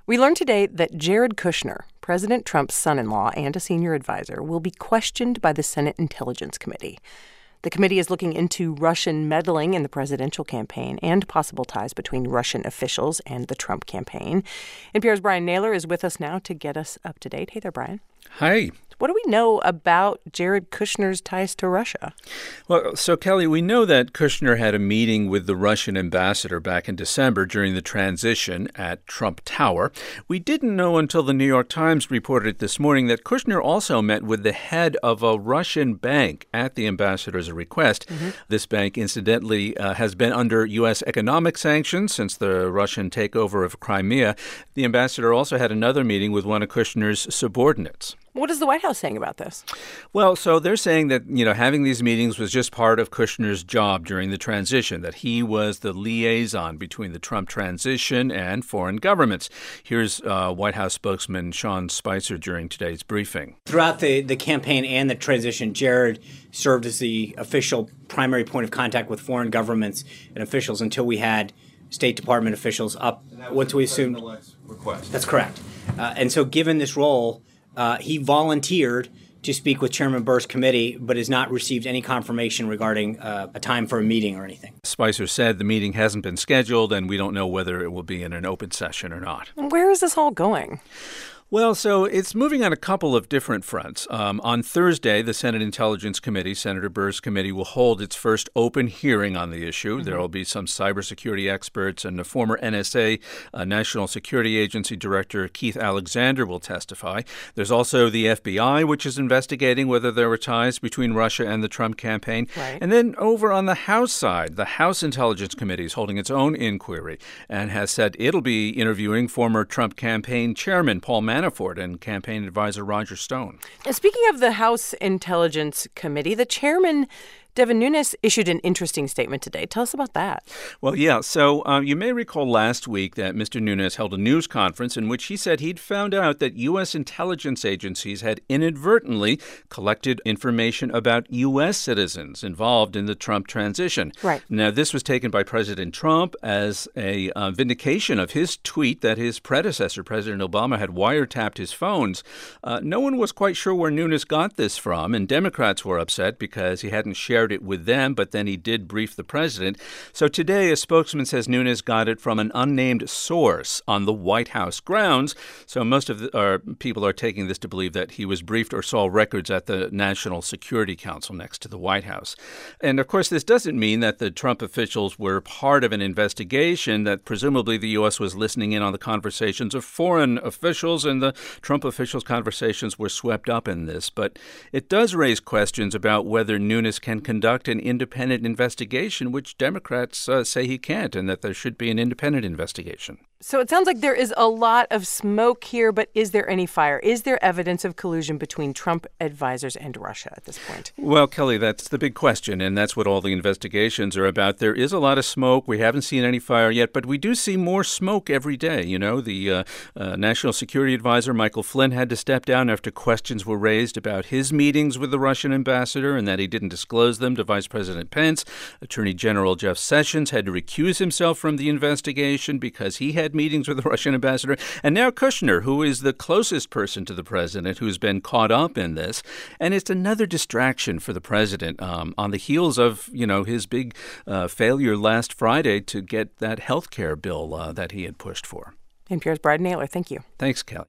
We learned today that Jared Kushner, President Trump's son-in-law and a senior advisor, will be questioned by the Senate Intelligence Committee. The committee is looking into Russian meddling in the presidential campaign and possible ties between Russian officials and the Trump campaign. NPR's Brian Naylor is with us now to get us up to date. Hey there, Brian. Hi. What do we know about Jared Kushner's ties to Russia? Well, so, Kelly, we know that Kushner had a meeting with the Russian ambassador back in December during the transition at Trump Tower. We didn't know until the New York Times reported this morning that Kushner also met with the head of a Russian bank at the ambassador's request. This bank, incidentally, has been under U.S. economic sanctions since the Russian takeover of Crimea. The ambassador also had another meeting with one of Kushner's subordinates. What is the White House saying about this? Well, so they're saying that, having these meetings was just part of Kushner's job during the transition, that he was the liaison between the Trump transition and foreign governments. Here's White House spokesman Sean Spicer during today's briefing. Throughout the campaign and the transition, Jared served as the official primary point of contact with foreign governments and officials until we had State Department officials up once we assumed. Request. That's correct. And so given this role, he volunteered to speak with Chairman Burr's committee, but has not received any confirmation regarding a time for a meeting or anything. Spicer said the meeting hasn't been scheduled, and we don't know whether it will be in an open session or not. Where is this all going? Well, so it's moving on a couple of different fronts. On Thursday, the Senate Intelligence Committee, Senator Burr's committee, will hold its first open hearing on the issue. There will be some cybersecurity experts, and the former NSA, National Security Agency Director Keith Alexander, will testify. There's also the FBI, which is investigating whether there were ties between Russia and the Trump campaign. Right. And then over on the House side, the House Intelligence Committee is holding its own inquiry and has said it'll be interviewing former Trump campaign chairman Paul Manafort and campaign advisor Roger Stone. Speaking of the House Intelligence Committee, the chairman, Devin Nunes, issued an interesting statement today. Tell us about that. Well, yeah. So you may recall last week that Mr. Nunes held a news conference in which he said he'd found out that U.S. intelligence agencies had inadvertently collected information about U.S. citizens involved in the Trump transition. Right. Now, this was taken by President Trump as a vindication of his tweet that his predecessor, President Obama, had wiretapped his phones. No one was quite sure where Nunes got this from, and Democrats were upset because he hadn't shared it with them, but then he did brief the president. So today, a spokesman says Nunes got it from an unnamed source on the White House grounds. So most of people are taking this to believe that he was briefed or saw records at the National Security Council next to the White House. And of course, this doesn't mean that the Trump officials were part of an investigation, that presumably the U.S. was listening in on the conversations of foreign officials, and the Trump officials' conversations were swept up in this. But it does raise questions about whether Nunes can conduct an independent investigation, which Democrats say he can't, and that there should be an independent investigation. So it sounds like there is a lot of smoke here, but is there any fire? Is there evidence of collusion between Trump advisors and Russia at this point? Well, Kelly, that's the big question, and that's what all the investigations are about. There is a lot of smoke. We haven't seen any fire yet, but we do see more smoke every day. The National Security Advisor, Michael Flynn, had to step down after questions were raised about his meetings with the Russian ambassador and that he didn't disclose them to Vice President Pence. Attorney General Jeff Sessions had to recuse himself from the investigation because he had meetings with the Russian ambassador. And now Kushner, who is the closest person to the president, who's been caught up in this. And it's another distraction for the president on the heels of, his big failure last Friday to get that health care bill that he had pushed for. NPR's Brian Naylor, thank you. Thanks, Kelly.